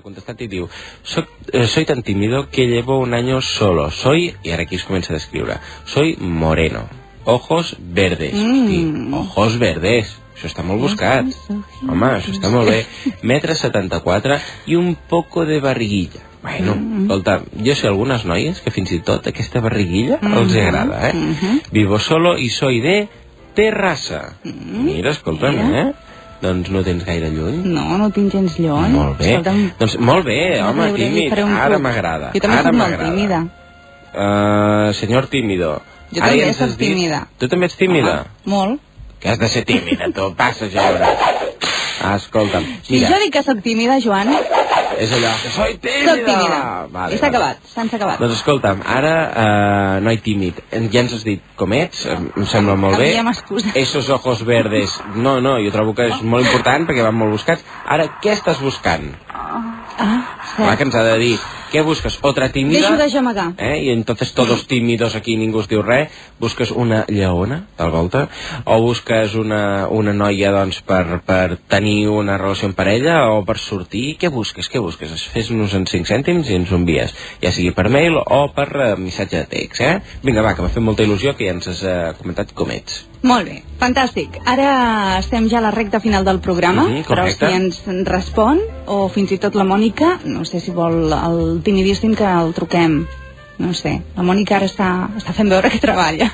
contestat i diu: soy tan tímido que llevo un año solo. Y ahora aquí es comença a descriure. Soy moreno, ojos verdes. Hosti, ojos verdes. Això està molt buscat. Home, això està molt bé. 1,74 m i un poco de barriguilla. Bueno, escolta, jo sé algunes noies que fins i tot aquesta barriguilla els agrada, Vivo solo y soy de Terrassa. Mira, escolta'm, Doncs no tens gaire lluny. No tinc gens lluny. Molt bé. Doncs molt bé, home, tímid. Ara m'agrada. Jo també soc molt tímida. Senyor tímido. Jo també soc tímida. Tu també ets tímida? Molt. Que has de ser tímida, tu. Passa, ja escolta'm. Si jo dic que soc tímida, Joan... És allò, que soy tímida! Soc tímida. I s'ha acabat, s'ha acabat. Doncs escolta'm, ara, noi tímid, ja ens has dit com ets, em sembla molt bé. Esos ojos verdes, no, jo trobo que és molt important perquè van molt buscats. Ara, què estàs buscant? Clar que ens ha de dir, què busques? Otra tímida? Deixo de gemegar. Y entonces todos tímidos aquí, ningú es diu res. Busques una lleona, tal volta? O busques una noia, doncs, per tenir una relació en parella o per sortir? Què busques? Fes-nos en 5 cèntims i ens ho envies. Ja sigui per mail o per missatge de text, Vinga, va, que m'ha fet molta il·lusió que ja ens has comentat com ets. Molt bé, fantàstic. Ara estem ja a la recta final del programa, però si ens respon, o fins i tot la Mònica, no sé si vol el timidíssim que el truquem. No sé, la Mònica ara està fent veure que treballa.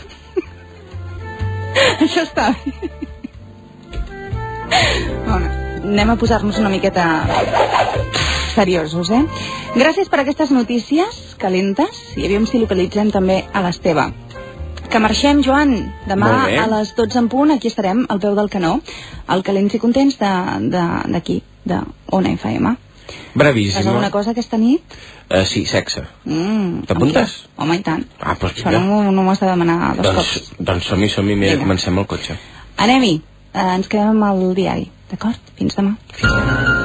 Això està bé. Bueno, anem a posar-nos una miqueta seriosos, Gràcies per aquestes notícies calentes i aviam si localitzem també a l'Esteve. Que marxem, Joan. Demà a les 12 en punt, aquí estarem al peu del canó, al Calents i Contents d'aquí, d'Ona FM. Bravíssim. Fas alguna cosa aquesta nit? Sí, sexe. T'apuntes? Home, i tant. Doncs això no m'ho has de demanar dos cops. Doncs som-hi, mira, comencem el cotxe. Anem-hi. Ens quedem amb el diari, d'acord? Fins demà. Fins demà.